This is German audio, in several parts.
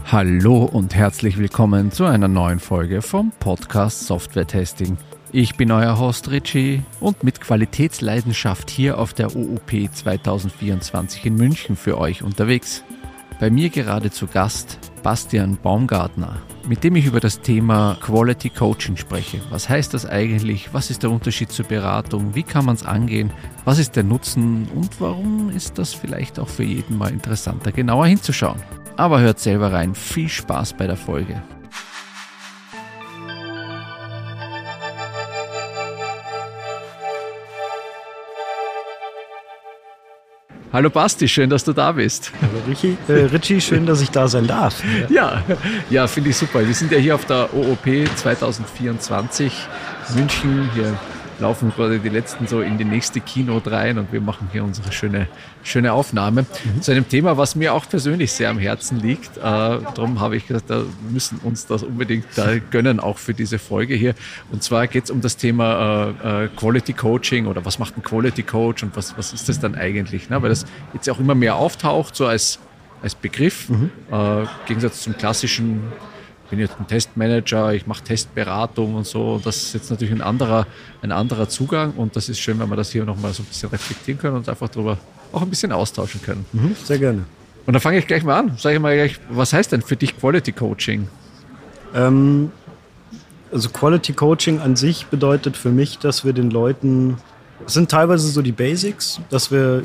Hallo und herzlich willkommen zu einer neuen Folge vom Podcast Software Testing. Ich bin euer Host Richie und mit Qualitätsleidenschaft hier auf der OOP 2024 in München für euch unterwegs. Bei mir gerade zu Gast Bastian Baumgartner, mit dem ich über das Thema Quality Coaching spreche. Was heißt das eigentlich? Was ist der Unterschied zur Beratung? Wie kann man es angehen? Was ist der Nutzen? Und warum ist das vielleicht auch für jeden mal interessanter, genauer hinzuschauen? Aber hört selber rein. Viel Spaß bei der Folge. Hallo Basti, schön, dass du da bist. Hallo Richie, schön, dass ich da sein darf. Ja, finde ich super. Wir sind ja hier auf der OOP 2024 München. Hier laufen gerade die letzten so in die nächste Keynote rein und wir machen hier unsere schöne Aufnahme zu einem Thema, was mir auch persönlich sehr am Herzen liegt. Darum habe ich gesagt, da müssen uns das unbedingt gönnen, auch für diese Folge hier. Und zwar geht es um das Thema Quality Coaching oder was macht ein Quality Coach und was ist das dann eigentlich? Ne? Weil das jetzt auch immer mehr auftaucht, so als Begriff, im Gegensatz zum klassischen, ich bin jetzt ein Testmanager, ich mache Testberatung und so. Das ist jetzt natürlich ein anderer Zugang und das ist schön, wenn wir das hier nochmal so ein bisschen reflektieren können und einfach darüber auch ein bisschen austauschen können. Sehr gerne. Und dann fange ich gleich mal an. Sage ich mal gleich, was heißt denn für dich Quality Coaching? Also Quality Coaching an sich bedeutet für mich, dass wir den Leuten, es sind teilweise so die Basics, dass wir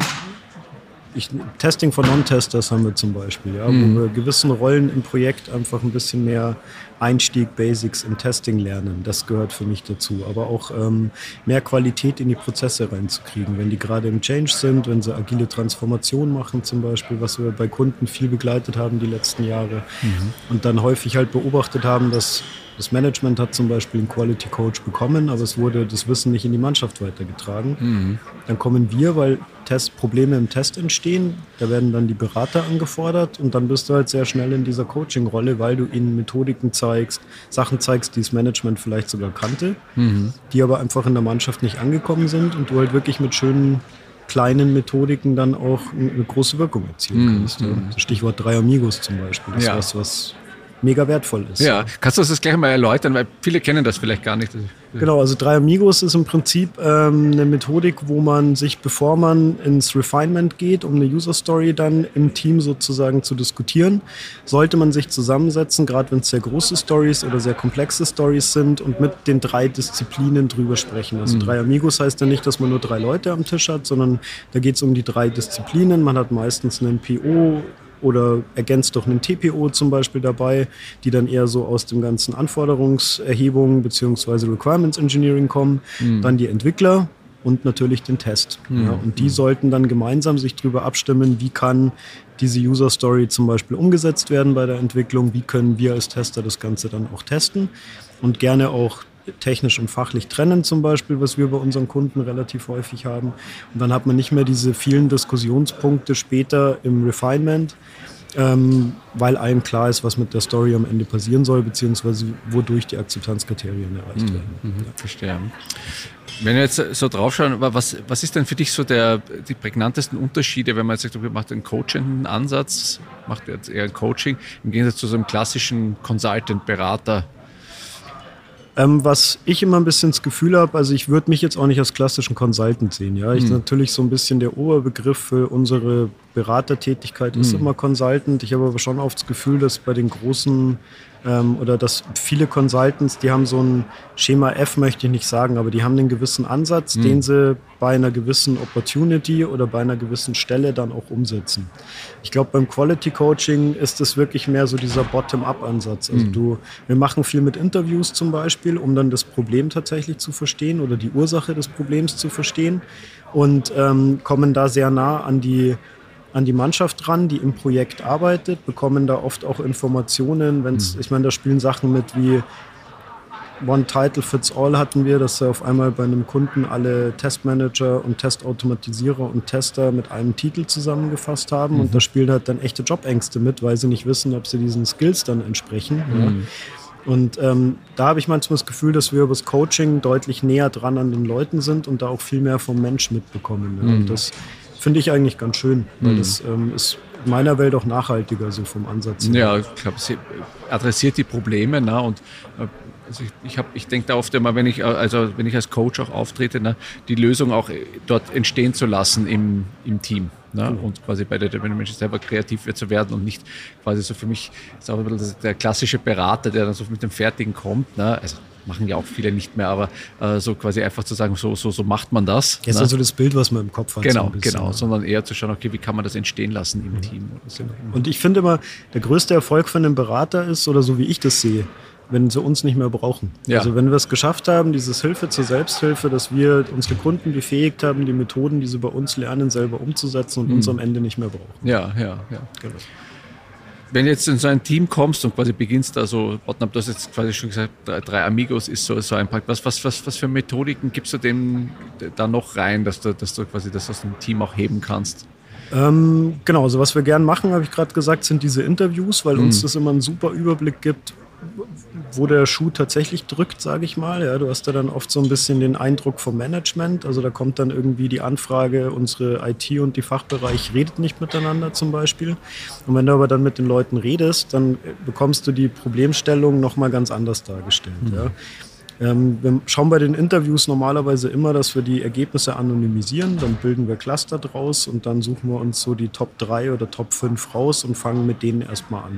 Testing von Non-Testers haben wir zum Beispiel, wo wir gewissen Rollen im Projekt einfach ein bisschen mehr Einstieg, Basics im Testing lernen. Das gehört für mich dazu. Aber auch mehr Qualität in die Prozesse reinzukriegen. Wenn die gerade im Change sind, wenn sie agile Transformation machen zum Beispiel, was wir bei Kunden viel begleitet haben die letzten Jahre. Und dann häufig halt beobachtet haben, dass das Management hat zum Beispiel einen Quality Coach bekommen, aber es wurde das Wissen nicht in die Mannschaft weitergetragen. Dann kommen wir, weil Probleme im Test entstehen, da werden dann die Berater angefordert und dann bist du halt sehr schnell in dieser Coaching-Rolle, weil du ihnen Methodiken zeigst, Sachen zeigst, die das Management vielleicht sogar kannte, die aber einfach in der Mannschaft nicht angekommen sind und du halt wirklich mit schönen kleinen Methodiken dann auch eine große Wirkung erzielen kannst. Stichwort 3 Amigos zum Beispiel, das ist was mega wertvoll ist. Ja, kannst du das gleich mal erläutern, weil viele kennen das vielleicht gar nicht. Genau, also 3 Amigos ist im Prinzip eine Methodik, wo man sich, bevor man ins Refinement geht, um eine User Story dann im Team sozusagen zu diskutieren, sollte man sich zusammensetzen, gerade wenn es sehr große Stories oder sehr komplexe Stories sind und mit den 3 Disziplinen drüber sprechen. Also 3 Amigos heißt ja nicht, dass man nur 3 Leute am Tisch hat, sondern da geht es um die 3 Disziplinen. Man hat meistens einen PO, oder ergänzt durch einen TPO zum Beispiel dabei, die dann eher so aus dem ganzen Anforderungserhebung bzw. Requirements Engineering kommen. Dann die Entwickler und natürlich den Test. Und die sollten dann gemeinsam sich darüber abstimmen, wie kann diese User Story zum Beispiel umgesetzt werden bei der Entwicklung, wie können wir als Tester das Ganze dann auch testen und gerne auch technisch und fachlich trennen zum Beispiel, was wir bei unseren Kunden relativ häufig haben. Und dann hat man nicht mehr diese vielen Diskussionspunkte später im Refinement, weil allen klar ist, was mit der Story am Ende passieren soll, beziehungsweise wodurch die Akzeptanzkriterien erreicht werden. Verstehe. Wenn wir jetzt so draufschauen, was ist denn für dich so die prägnantesten Unterschiede, wenn man jetzt sagt, okay, macht einen coachenden Ansatz, macht jetzt eher ein Coaching, im Gegensatz zu so einem klassischen Consultant-Berater? Was ich immer ein bisschen das Gefühl habe, also ich würde mich jetzt auch nicht als klassischen Consultant sehen. Ja, ich natürlich so ein bisschen der Oberbegriff für unsere Beratertätigkeit ist immer Consultant. Ich habe aber schon oft das Gefühl, dass bei den großen oder dass viele Consultants, die haben so ein Schema F, möchte ich nicht sagen, aber die haben einen gewissen Ansatz, den sie bei einer gewissen Opportunity oder bei einer gewissen Stelle dann auch umsetzen. Ich glaube, beim Quality Coaching ist es wirklich mehr so dieser Bottom-up-Ansatz. Also wir machen viel mit Interviews zum Beispiel, um dann das Problem tatsächlich zu verstehen oder die Ursache des Problems zu verstehen und kommen da sehr nah an die Mannschaft ran, die im Projekt arbeitet, bekommen da oft auch Informationen, ich meine, da spielen Sachen mit wie One Title Fits All hatten wir, dass auf einmal bei einem Kunden alle Testmanager und Testautomatisierer und Tester mit einem Titel zusammengefasst haben und da spielen halt dann echte Jobängste mit, weil sie nicht wissen, ob sie diesen Skills dann entsprechen. Ja. Und da habe ich manchmal das Gefühl, dass wir über das Coaching deutlich näher dran an den Leuten sind und da auch viel mehr vom Mensch mitbekommen. Ja. Und das finde ich eigentlich ganz schön, weil das ist in meiner Welt auch nachhaltiger, so vom Ansatz her. Ja, ich glaube, sie adressiert die Probleme, ne? Und also ich denke da oft immer, wenn ich als Coach auch auftrete, ne, die Lösung auch dort entstehen zu lassen im Team. Ne? Und quasi wenn der Mensch selber kreativ wird zu werden und nicht quasi so für mich ist auch ein bisschen der klassische Berater, der dann so mit dem Fertigen kommt. Ne? Also machen ja auch viele nicht mehr, aber so quasi einfach zu sagen, so macht man das. Das ist also das Bild, was man im Kopf hat. Genau, sondern eher zu schauen, okay, wie kann man das entstehen lassen im Team. Oder so. Und ich finde immer, der größte Erfolg von einem Berater ist, oder so wie ich das sehe, wenn sie uns nicht mehr brauchen. Ja. Also wenn wir es geschafft haben, dieses Hilfe zur Selbsthilfe, dass wir unsere Kunden befähigt haben, die Methoden, die sie bei uns lernen, selber umzusetzen und uns am Ende nicht mehr brauchen. Ja. Genau. Wenn du jetzt in so ein Team kommst und quasi beginnst, also du hast jetzt quasi schon gesagt, 3 Amigos ist so ein Projekt. Was für Methodiken gibst du dem da noch rein, dass du quasi das aus dem Team auch heben kannst? Genau, also was wir gern machen, habe ich gerade gesagt, sind diese Interviews, weil uns das immer einen super Überblick gibt, wo der Schuh tatsächlich drückt, sage ich mal. Ja, du hast da dann oft so ein bisschen den Eindruck vom Management. Also da kommt dann irgendwie die Anfrage, unsere IT und die Fachbereich redet nicht miteinander zum Beispiel. Und wenn du aber dann mit den Leuten redest, dann bekommst du die Problemstellung nochmal ganz anders dargestellt. Ja. Wir schauen bei den Interviews normalerweise immer, dass wir die Ergebnisse anonymisieren, dann bilden wir Cluster draus und dann suchen wir uns so die Top 3 oder Top 5 raus und fangen mit denen erstmal an.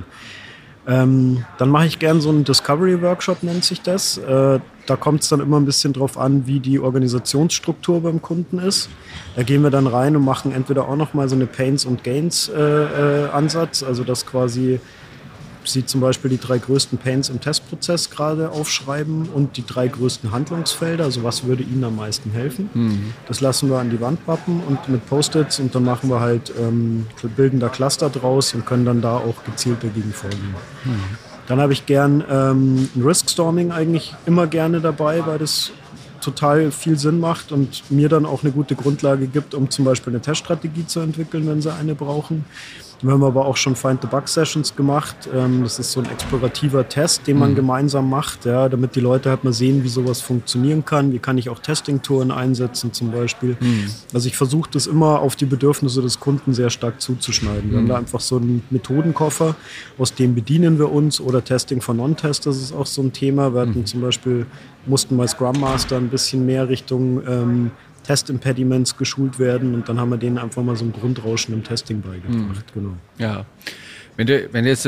Dann mache ich gern so einen Discovery-Workshop, nennt sich das. Da kommt es dann immer ein bisschen drauf an, wie die Organisationsstruktur beim Kunden ist. Da gehen wir dann rein und machen entweder auch nochmal so eine Pains und Gains Ansatz, also dass quasi Sie zum Beispiel die 3 größten Pains im Testprozess gerade aufschreiben und die 3 größten Handlungsfelder, also was würde Ihnen am meisten helfen. Das lassen wir an die Wand pappen und mit Post-its und dann machen wir halt, bilden da Cluster draus und können dann da auch gezielt dagegen vorgehen. Dann habe ich gern ein Risk-Storming eigentlich immer gerne dabei, weil das total viel Sinn macht und mir dann auch eine gute Grundlage gibt, um zum Beispiel eine Teststrategie zu entwickeln, wenn sie eine brauchen. Wir haben aber auch schon Find-the-Bug-Sessions gemacht. Das ist so ein explorativer Test, den man gemeinsam macht, ja, damit die Leute halt mal sehen, wie sowas funktionieren kann. Wie kann ich auch Testing-Touren einsetzen zum Beispiel. Also ich versuche das immer auf die Bedürfnisse des Kunden sehr stark zuzuschneiden. Wir haben da einfach so einen Methodenkoffer, aus dem bedienen wir uns. Oder Testing von Non-Testers ist auch so ein Thema. Wir hatten zum Beispiel, mussten bei Scrum Master ein bisschen mehr Richtung Test-Impediments geschult werden und dann haben wir denen einfach mal so ein Grundrauschen im Testing beigebracht. Genau. Ja, wenn du jetzt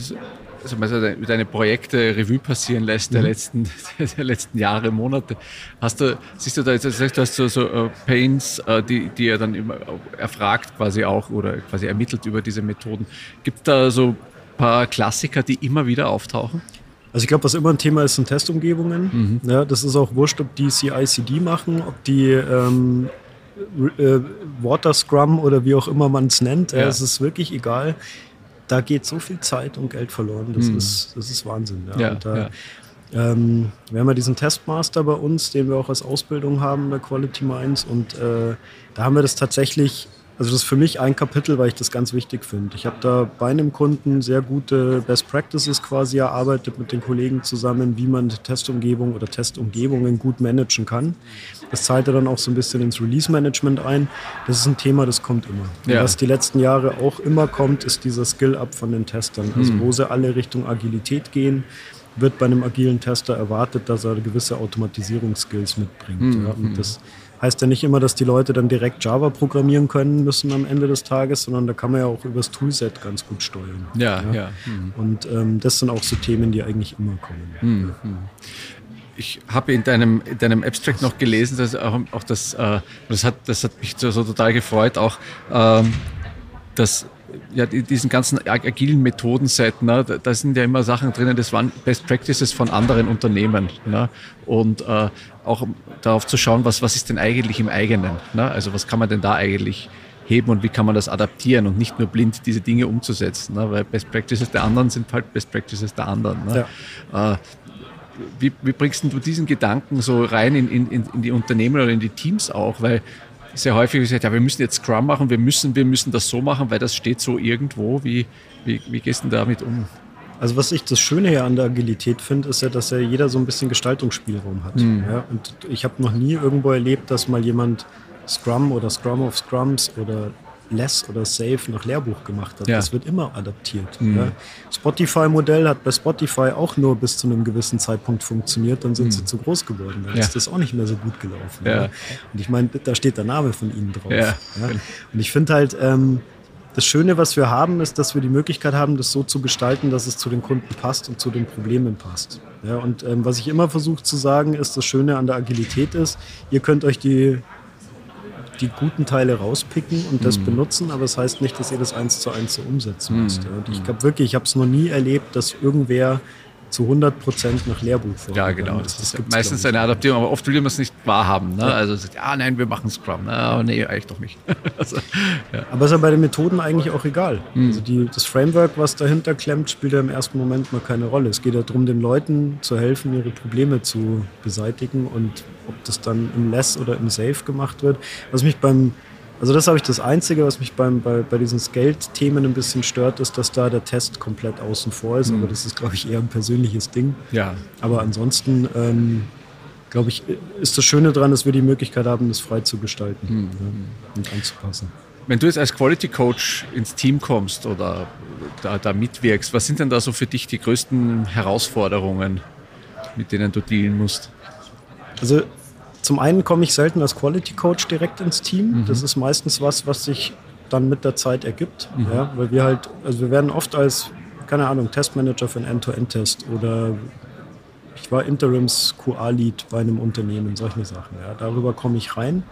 deine Projekte Revue passieren lässt der letzten Jahre, Monate, siehst du da jetzt, du hast so Pains, die er dann immer erfragt quasi auch oder quasi ermittelt über diese Methoden. Gibt es da so ein paar Klassiker, die immer wieder auftauchen? Also ich glaube, was immer ein Thema ist, sind Testumgebungen. Ja, das ist auch wurscht, ob die CI/CD machen, ob die Water Scrum oder wie auch immer man es nennt. Ja. Es ist wirklich egal. Da geht so viel Zeit und Geld verloren. Das ist Wahnsinn. Ja. Wir haben ja diesen Testmaster bei uns, den wir auch als Ausbildung haben bei Quality Minds. Und da haben wir das tatsächlich. Also das ist für mich ein Kapitel, weil ich das ganz wichtig finde. Ich habe da bei einem Kunden sehr gute Best Practices quasi erarbeitet mit den Kollegen zusammen, wie man Testumgebung oder Testumgebungen gut managen kann. Das zahlt dann auch so ein bisschen ins Release-Management ein. Das ist ein Thema, das kommt immer. Ja. Was die letzten Jahre auch immer kommt, ist dieser Skill-Up von den Testern. Also wo sie alle Richtung Agilität gehen, wird bei einem agilen Tester erwartet, dass er gewisse Automatisierungsskills mitbringt. Ja. Und das heißt ja nicht immer, dass die Leute dann direkt Java programmieren können müssen am Ende des Tages, sondern da kann man ja auch übers Toolset ganz gut steuern. Ja. Und das sind auch so Themen, die eigentlich immer kommen. Ich habe in deinem Abstract noch gelesen, dass auch das hat mich so total gefreut, auch dass diesen ganzen agilen Methodenset, ne, da sind ja immer Sachen drinnen, das waren Best Practices von anderen Unternehmen. Ne, und auch darauf zu schauen, was ist denn eigentlich im eigenen? Ne, also was kann man denn da eigentlich heben und wie kann man das adaptieren und nicht nur blind diese Dinge umzusetzen. Ne, weil Best Practices der anderen sind halt Best Practices der anderen. Ne. Ja. Wie bringst du diesen Gedanken so rein in die Unternehmen oder in die Teams auch? Weil sehr häufig gesagt, ja, wir müssen jetzt Scrum machen, wir müssen das so machen, weil das steht so irgendwo. Wie gehst du damit um? Also was ich das Schöne hier an der Agilität finde, ist ja, dass ja jeder so ein bisschen Gestaltungsspielraum hat. Ja? Und ich habe noch nie irgendwo erlebt, dass mal jemand Scrum oder Scrum of Scrums oder Less oder Safe nach Lehrbuch gemacht hat. Ja. Das wird immer adaptiert. Ja. Spotify-Modell hat bei Spotify auch nur bis zu einem gewissen Zeitpunkt funktioniert, dann sind sie zu groß geworden. Dann ist das auch nicht mehr so gut gelaufen. Ja. Ja. Und ich meine, da steht der Name von ihnen drauf. Ja. Ja. Und ich finde halt, das Schöne, was wir haben, ist, dass wir die Möglichkeit haben, das so zu gestalten, dass es zu den Kunden passt und zu den Problemen passt. Ja, und was ich immer versuche zu sagen, ist, das Schöne an der Agilität ist, ihr könnt euch die guten Teile rauspicken und das benutzen, aber das heißt nicht, dass ihr das 1:1 so umsetzen müsst. Ja. Und ich glaube wirklich, ich habe es noch nie erlebt, dass irgendwer zu 100% nach Lehrbuch Ja, genau. Das ist meistens eine Adaptierung, aber oft will man es nicht wahrhaben. Ne? Ja. Also sagt, nein, wir machen Scrum. Nee, eigentlich doch nicht. Also, ja. Aber ist ja bei den Methoden eigentlich auch egal. Also das Framework, was dahinter klemmt, spielt ja im ersten Moment mal keine Rolle. Es geht ja darum, den Leuten zu helfen, ihre Probleme zu beseitigen, und ob das dann im Less oder im Safe gemacht wird. Also das habe ich das Einzige, was mich bei diesen Scaled-Themen ein bisschen stört, ist, dass da der Test komplett außen vor ist. Aber das ist, glaube ich, eher ein persönliches Ding. Ja. Aber ansonsten, glaube ich, ist das Schöne daran, dass wir die Möglichkeit haben, das frei zu gestalten und anzupassen. Wenn du jetzt als Quality Coach ins Team kommst oder da mitwirkst, was sind denn da so für dich die größten Herausforderungen, mit denen du dealen musst? Also zum einen komme ich selten als Quality Coach direkt ins Team. Das ist meistens was sich dann mit der Zeit ergibt. Ja, weil wir werden oft als, keine Ahnung, Testmanager für einen End-to-End-Test oder ich war Interims QA-Lead bei einem Unternehmen, solche Sachen. Ja, darüber komme ich rein.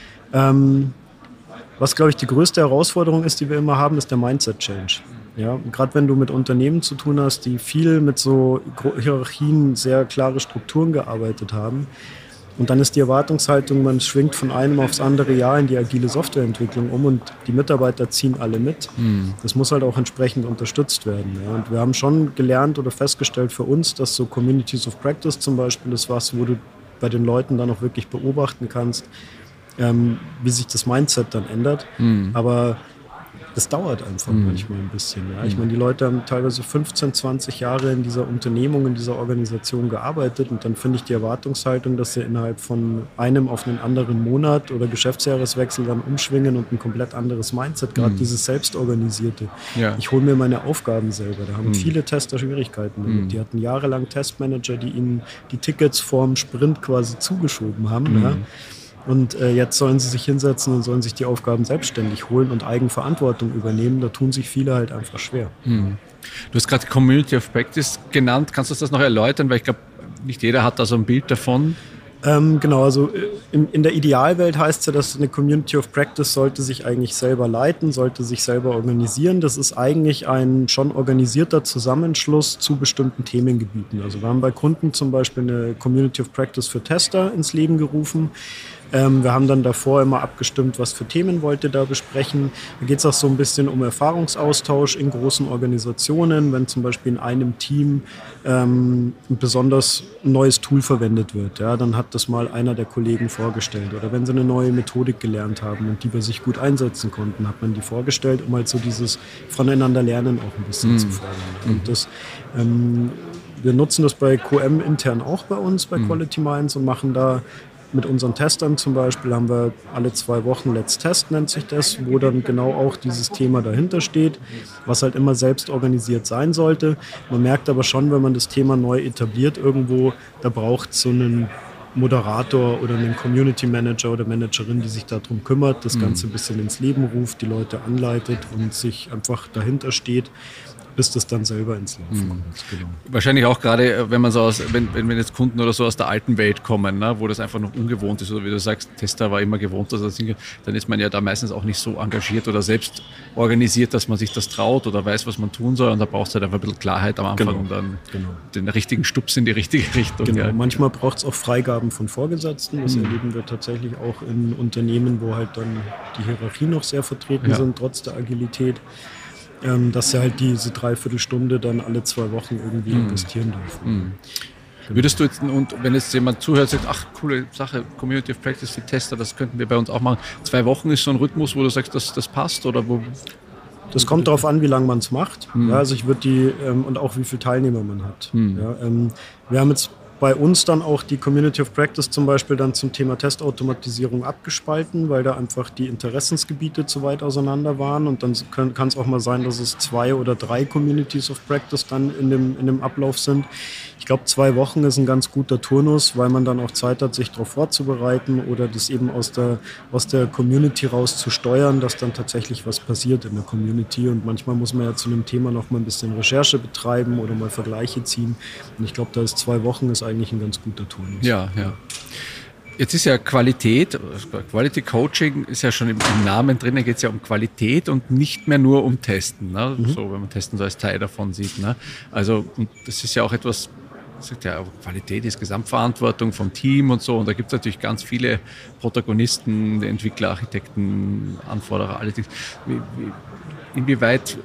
Was, glaube ich, die größte Herausforderung ist, die wir immer haben, ist der Mindset-Change. Ja, gerade wenn du mit Unternehmen zu tun hast, die viel mit so Hierarchien, sehr klare Strukturen gearbeitet haben, und dann ist die Erwartungshaltung, man schwingt von einem aufs andere Jahr in die agile Softwareentwicklung um und die Mitarbeiter ziehen alle mit. Das muss halt auch entsprechend unterstützt werden. Ja. Und wir haben schon gelernt oder festgestellt für uns, dass so Communities of Practice zum Beispiel ist was, wo du bei den Leuten dann auch wirklich beobachten kannst, wie sich das Mindset dann ändert. Aber das dauert einfach manchmal ein bisschen. Ja. Ich meine, die Leute haben teilweise 15, 20 Jahre in dieser Unternehmung, in dieser Organisation gearbeitet, und dann finde ich die Erwartungshaltung, dass sie innerhalb von einem auf einen anderen Monat oder Geschäftsjahreswechsel dann umschwingen und ein komplett anderes Mindset, gerade dieses Selbstorganisierte. Ja. Ich hole mir meine Aufgaben selber. Da haben viele Tester Schwierigkeiten damit. Die hatten jahrelang Testmanager, die ihnen die Tickets vorm Sprint quasi zugeschoben haben. Ja. Und jetzt sollen sie sich hinsetzen und sollen sich die Aufgaben selbstständig holen und Eigenverantwortung übernehmen. Da tun sich viele halt einfach schwer. Du hast gerade Community of Practice genannt. Kannst du das noch erläutern? Weil ich glaube, nicht jeder hat da so ein Bild davon. Genau, also in der Idealwelt heißt es ja, dass eine Community of Practice sollte sich eigentlich selber leiten, sollte sich selber organisieren. Das ist eigentlich ein schon organisierter Zusammenschluss zu bestimmten Themengebieten. Also wir haben bei Kunden zum Beispiel eine Community of Practice für Tester ins Leben gerufen. Wir haben dann davor immer abgestimmt, was für Themen wollt ihr da besprechen. Da geht es auch so ein bisschen um Erfahrungsaustausch in großen Organisationen, wenn zum Beispiel in einem Team ein besonders neues Tool verwendet wird. Ja, dann hat das mal einer der Kollegen vorgestellt. Oder wenn sie eine neue Methodik gelernt haben und die bei sich gut einsetzen konnten, hat man die vorgestellt, um halt so dieses Voneinander-Lernen auch ein bisschen zu fördern. Und das, wir nutzen das bei QM intern auch bei uns, bei Quality Minds, und machen da mit unseren Testern zum Beispiel, haben wir alle 2 Wochen Let's Test, nennt sich das, wo dann genau auch dieses Thema dahinter steht, was halt immer selbst organisiert sein sollte. Man merkt aber schon, wenn man das Thema neu etabliert irgendwo, da braucht es so einen Moderator oder einen Community Manager oder Managerin, die sich darum kümmert, das Ganze ein bisschen ins Leben ruft, die Leute anleitet und sich einfach dahinter steht, bis das dann selber ins Laufen kommt. Genau. Wahrscheinlich auch gerade, wenn man so wenn jetzt Kunden oder so aus der alten Welt kommen, ne, wo das einfach noch ungewohnt ist, oder wie du sagst, Tester war immer gewohnt, dann ist man ja da meistens auch nicht so engagiert oder selbst organisiert, dass man sich das traut oder weiß, was man tun soll, und da braucht es halt einfach ein bisschen Klarheit am Anfang und dann den richtigen Stups in die richtige Richtung. Genau. Ja. Manchmal braucht es auch Freigaben von Vorgesetzten, das erleben wir tatsächlich auch in Unternehmen, wo halt dann die Hierarchie noch sehr vertreten sind, trotz der Agilität. Dass sie halt diese 3/4 Stunde dann alle 2 Wochen irgendwie investieren dürfen. Genau. Würdest du jetzt, und wenn jetzt jemand zuhört, sagt, ach, coole Sache, Community of Practice für Tester, das könnten wir bei uns auch machen. 2 Wochen ist so ein Rhythmus, wo du sagst, das passt, oder wo? Das kommt darauf an, wie lange man es macht. Ja, also ich würde und auch wie viele Teilnehmer man hat. Ja, wir haben jetzt bei uns dann auch die Community of Practice zum Beispiel dann zum Thema Testautomatisierung abgespalten, weil da einfach die Interessensgebiete zu weit auseinander waren. Und dann kann es auch mal sein, dass es 2 oder 3 Communities of Practice dann in dem Ablauf sind. Ich glaube, 2 Wochen ist ein ganz guter Turnus, weil man dann auch Zeit hat, sich darauf vorzubereiten oder das eben aus der Community raus zu steuern, dass dann tatsächlich was passiert in der Community. Und manchmal muss man ja zu einem Thema noch mal ein bisschen Recherche betreiben oder mal Vergleiche ziehen. Und ich glaube, da ist 2 Wochen ist eigentlich ein ganz guter Turnus. Ja, ja. Jetzt ist ja Qualität, Quality Coaching ist ja schon im Namen drin, da geht es ja um Qualität und nicht mehr nur um Testen. Ne? So, wenn man Testen so als Teil davon sieht. Ne? Also, und das ist ja auch etwas, sagt ja, Qualität ist Gesamtverantwortung vom Team und so. Und da gibt es natürlich ganz viele Protagonisten, Entwickler, Architekten, Anforderer, alle. Inwieweit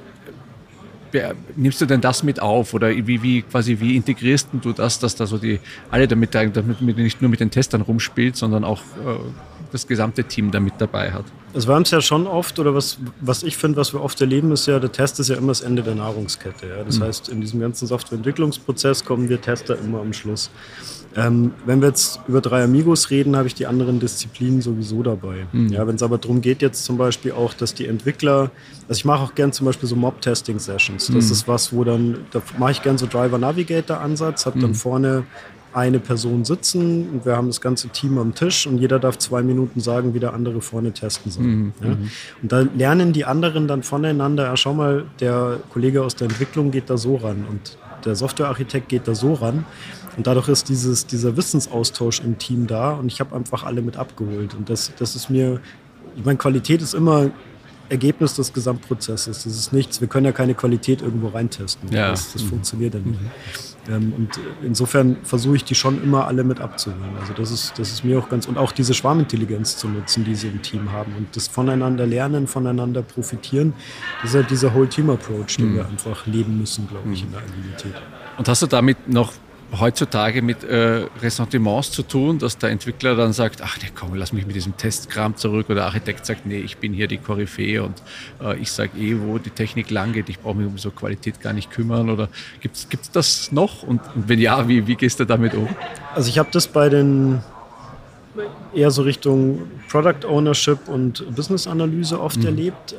nimmst du denn das mit auf oder wie integrierst du das, dass da so alle damit nicht nur mit den Testern rumspielt, sondern auch das gesamte Team da mit dabei hat? Also wir haben es ja schon oft, oder was ich finde, was wir oft erleben, ist ja, der Test ist ja immer das Ende der Nahrungskette. Ja? Das heißt, in diesem ganzen Softwareentwicklungsprozess kommen wir Tester immer am Schluss. Wenn wir jetzt über 3 Amigos reden, habe ich die anderen Disziplinen sowieso dabei. Ja, wenn es aber darum geht jetzt zum Beispiel auch, dass die Entwickler, also ich mache auch gern zum Beispiel so Mob-Testing-Sessions. Das ist was, da mache ich gern so Driver-Navigator-Ansatz, habe dann vorne eine Person sitzen und wir haben das ganze Team am Tisch und jeder darf 2 Minuten sagen, wie der andere vorne testen soll. Ja? Und da lernen die anderen dann voneinander, ja, schau mal, der Kollege aus der Entwicklung geht da so ran und der Softwarearchitekt geht da so ran. Und dadurch ist dieser Wissensaustausch im Team da und ich habe einfach alle mit abgeholt. Und das ist mir, ich meine, Qualität ist immer Ergebnis des Gesamtprozesses. Das ist nichts, wir können ja keine Qualität irgendwo reintesten. Ja. Das funktioniert ja nicht. Und insofern versuche ich die schon immer alle mit abzuholen. Also das ist mir auch ganz, und auch diese Schwarmintelligenz zu nutzen, die sie im Team haben und das voneinander lernen, voneinander profitieren. Das ist halt dieser Whole-Team-Approach, den wir einfach leben müssen, glaube ich, in der Agilität. Und hast du damit noch heutzutage mit Ressentiments zu tun, dass der Entwickler dann sagt, ach nee, komm, lass mich mit diesem Testkram zurück, oder der Architekt sagt, nee, ich bin hier die Koryphäe und ich sage wo die Technik lang geht, ich brauche mich um so Qualität gar nicht kümmern, oder gibt's das noch? Und wenn ja, wie gehst du damit um? Also ich habe das bei den eher so Richtung Product Ownership und Business Analyse oft erlebt.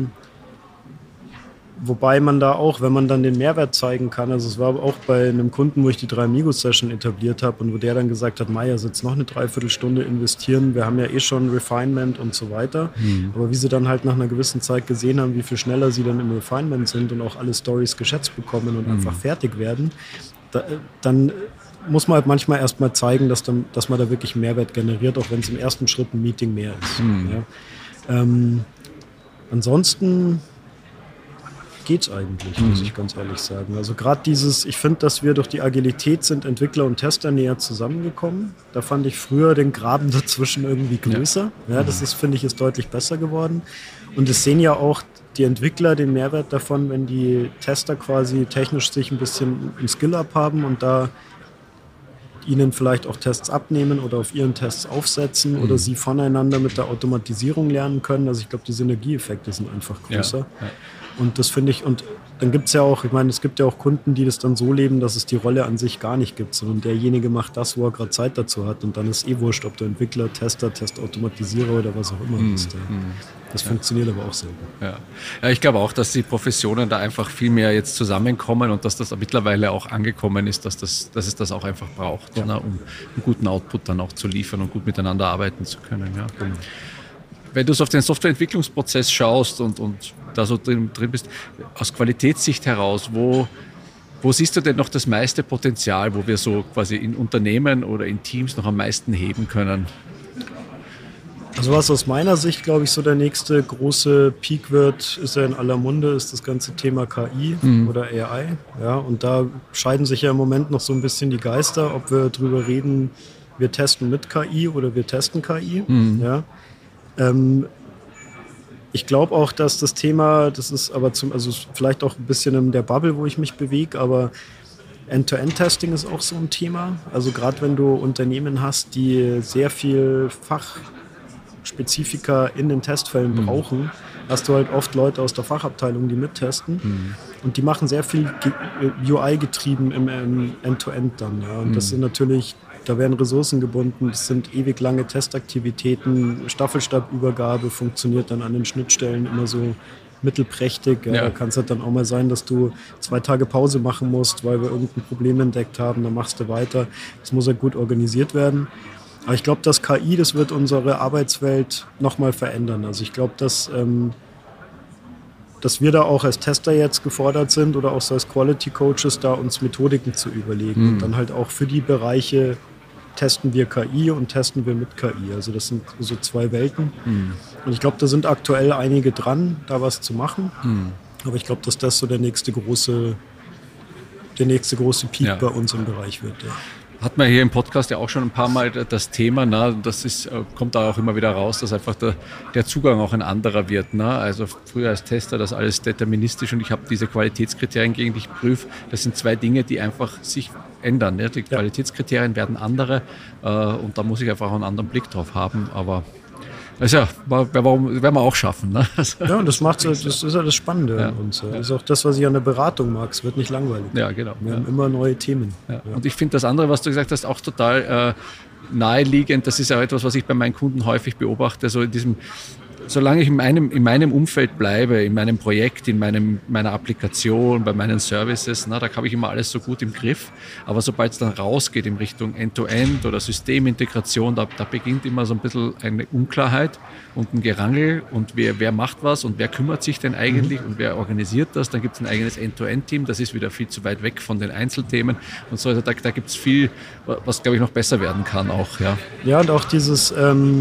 Wobei man da auch, wenn man dann den Mehrwert zeigen kann, also es war auch bei einem Kunden, wo ich die 3 Amigos-Session etabliert habe und wo der dann gesagt hat, Meier, jetzt noch eine Dreiviertelstunde investieren, wir haben ja eh schon Refinement und so weiter. Aber wie sie dann halt nach einer gewissen Zeit gesehen haben, wie viel schneller sie dann im Refinement sind und auch alle Stories geschätzt bekommen und einfach fertig werden, dann muss man halt manchmal erstmal zeigen, dass man da wirklich Mehrwert generiert, auch wenn es im ersten Schritt ein Meeting mehr ist. Ja. Ansonsten geht's eigentlich, muss ich ganz ehrlich sagen. Also gerade ich finde, dass wir durch die Agilität sind Entwickler und Tester näher zusammengekommen. Da fand ich früher den Graben dazwischen irgendwie größer. Ja, das ist, finde ich, ist deutlich besser geworden. Und es sehen ja auch die Entwickler den Mehrwert davon, wenn die Tester quasi technisch sich ein bisschen ein Skill-Up haben und da ihnen vielleicht auch Tests abnehmen oder auf ihren Tests aufsetzen oder sie voneinander mit der Automatisierung lernen können. Also ich glaube, die Synergieeffekte sind einfach größer. Ja. Und das finde ich, und dann gibt es ja auch, ich meine, es gibt ja auch Kunden, die das dann so leben, dass es die Rolle an sich gar nicht gibt, sondern derjenige macht das, wo er gerade Zeit dazu hat und dann ist wurscht, ob du Entwickler, Tester, Testautomatisierer oder was auch immer bist. Das funktioniert aber auch sehr gut. Ja, ich glaube auch, dass die Professionen da einfach viel mehr jetzt zusammenkommen und dass das mittlerweile auch angekommen ist, dass es das auch einfach braucht, um einen guten Output dann auch zu liefern und gut miteinander arbeiten zu können. Ja. Wenn du so auf den Softwareentwicklungsprozess schaust und da so drin bist, aus Qualitätssicht heraus, wo siehst du denn noch das meiste Potenzial, wo wir so quasi in Unternehmen oder in Teams noch am meisten heben können? Also was aus meiner Sicht, glaube ich, so der nächste große Peak wird, ist ja in aller Munde, ist das ganze Thema KI oder AI. Ja, und da scheiden sich ja im Moment noch so ein bisschen die Geister, ob wir drüber reden, wir testen mit KI oder wir testen KI. Ja. Ich glaube auch, dass das Thema, das ist aber also vielleicht auch ein bisschen in der Bubble, wo ich mich bewege, aber End-to-End-Testing ist auch so ein Thema. Also gerade wenn du Unternehmen hast, die sehr viel Fachspezifika in den Testfällen brauchen, hast du halt oft Leute aus der Fachabteilung, die mittesten. Und die machen sehr viel UI-getrieben im End-to-End dann. Ja. Und das sind natürlich, da werden Ressourcen gebunden, das sind ewig lange Testaktivitäten, Staffelstabübergabe funktioniert dann an den Schnittstellen immer so mittelprächtig. Ja. Da kann es halt dann auch mal sein, dass du 2 Tage Pause machen musst, weil wir irgendein Problem entdeckt haben, dann machst du weiter. Das muss halt gut organisiert werden. Aber ich glaube, das KI, das wird unsere Arbeitswelt nochmal verändern. Also ich glaube, dass wir da auch als Tester jetzt gefordert sind oder auch so als Quality Coaches da uns Methodiken zu überlegen. Und dann halt auch für die Bereiche testen wir KI und testen wir mit KI. Also das sind so 2 Welten. Und ich glaube, da sind aktuell einige dran, da was zu machen. Aber ich glaube, dass das so der nächste große Peak bei uns im Bereich wird. Ja. Hat man hier im Podcast ja auch schon ein paar Mal das Thema, kommt da auch immer wieder raus, dass einfach der Zugang auch ein anderer wird. Also früher als Tester, das alles deterministisch und ich habe diese Qualitätskriterien, gegen die ich prüfe. Das sind 2 Dinge, die einfach sich ändern. Die Qualitätskriterien werden andere und da muss ich einfach auch einen anderen Blick drauf haben. Aber das werden wir auch schaffen. Ne? Ja, und das ist ja das Spannende an uns. Das ist auch das, was ich an der Beratung mag. Es wird nicht langweilig. Ja, genau. Wir haben immer neue Themen. Ja. Und ich finde das andere, was du gesagt hast, auch total naheliegend. Das ist ja etwas, was ich bei meinen Kunden häufig beobachte. So in diesem, solange ich in meinem Umfeld bleibe, in meinem Projekt, in meiner Applikation, bei meinen Services, da habe ich immer alles so gut im Griff. Aber sobald es dann rausgeht in Richtung End-to-End oder Systemintegration, da beginnt immer so ein bisschen eine Unklarheit und ein Gerangel und wer macht was und wer kümmert sich denn eigentlich und wer organisiert das. Dann gibt es ein eigenes End-to-End-Team, das ist wieder viel zu weit weg von den Einzelthemen und so. Also da gibt es viel, was, glaube ich, noch besser werden kann auch. Ja, und auch dieses...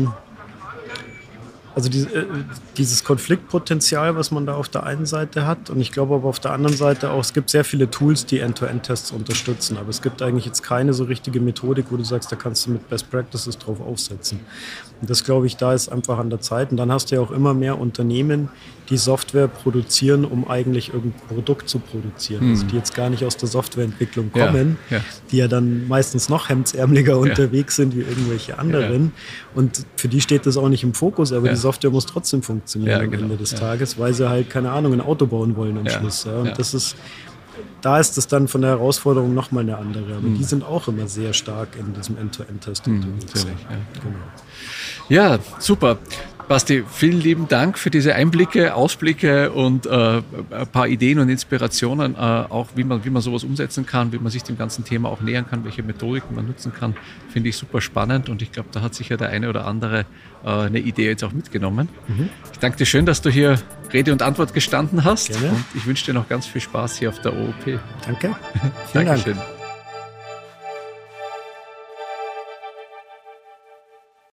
Also dieses Konfliktpotenzial, was man da auf der einen Seite hat, und ich glaube aber auf der anderen Seite auch, es gibt sehr viele Tools, die End-to-End-Tests unterstützen, aber es gibt eigentlich jetzt keine so richtige Methodik, wo du sagst, da kannst du mit Best Practices drauf aufsetzen. Und das, glaube ich, da ist einfach an der Zeit. Und dann hast du ja auch immer mehr Unternehmen, die Software produzieren, um eigentlich irgendein Produkt zu produzieren. Also die jetzt gar nicht aus der Softwareentwicklung kommen, die ja dann meistens noch hemdsärmeliger unterwegs sind wie irgendwelche anderen. Und für die steht das auch nicht im Fokus, aber die Software muss trotzdem funktionieren am Ende des Tages, weil sie halt, keine Ahnung, ein Auto bauen wollen am Schluss. Ja. Und da ist es dann von der Herausforderung nochmal eine andere. Aber die sind auch immer sehr stark in diesem End-to-End-Test unterwegs. Ja, super. Basti, vielen lieben Dank für diese Einblicke, Ausblicke und ein paar Ideen und Inspirationen, auch wie man sowas umsetzen kann, wie man sich dem ganzen Thema auch nähern kann, welche Methodiken man nutzen kann, finde ich super spannend und ich glaube, da hat sicher der eine oder andere eine Idee jetzt auch mitgenommen. Ich danke dir schön, dass du hier Rede und Antwort gestanden hast. Gerne. Und ich wünsche dir noch ganz viel Spaß hier auf der OOP. Danke. Dankeschön.